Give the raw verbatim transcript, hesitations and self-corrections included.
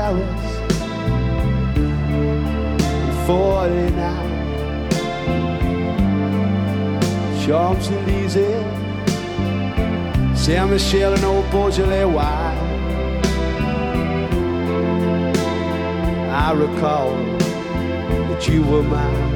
Paris and forty-nine, Champs-Élysées, Saint-Michel and old Beaujolais wine. I recall that you were mine.